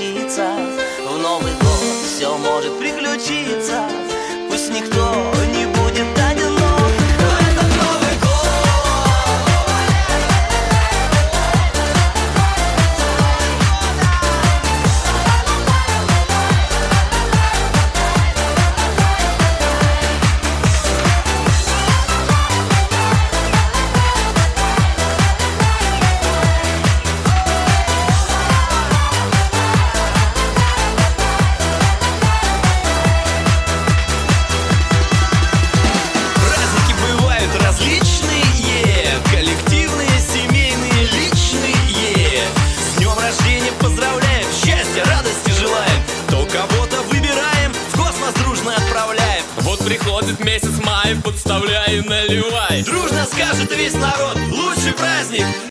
случиться. В Новый год все может приключиться. Пусть никто не будет одинок в этот Новый год. Поздравляем, счастья, радости желаем. То кого-то выбираем, в космос дружно отправляем. Вот приходит месяц май, подставляй и наливай. Дружно скажет весь народ: лучший праздник